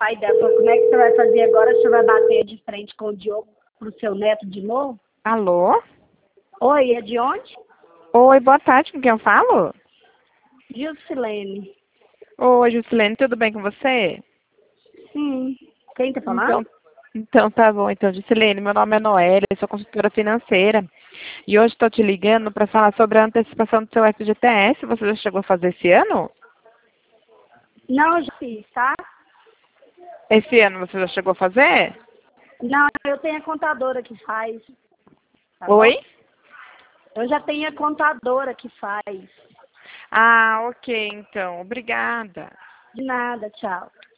pai dela falou, como é que você vai fazer agora? Você vai bater de frente com o Diogo pro seu neto de novo? Alô? Oi, é de onde? Oi, boa tarde, com quem eu falo? Gilcilene. Oi, Juscelene, tudo bem com você? Sim. Quem tá falando? Então tá bom. Então, Juscelene, meu nome é Noélia, eu sou consultora financeira. E hoje estou te ligando para falar sobre a antecipação do seu FGTS. Você já chegou a fazer esse ano? Não, eu já fiz, tá? Esse ano você já chegou a fazer? Não, eu tenho a contadora que faz. Tá Oi? bom? Eu já tenho a contadora que faz. Ah, ok, então. Obrigada. De nada, tchau.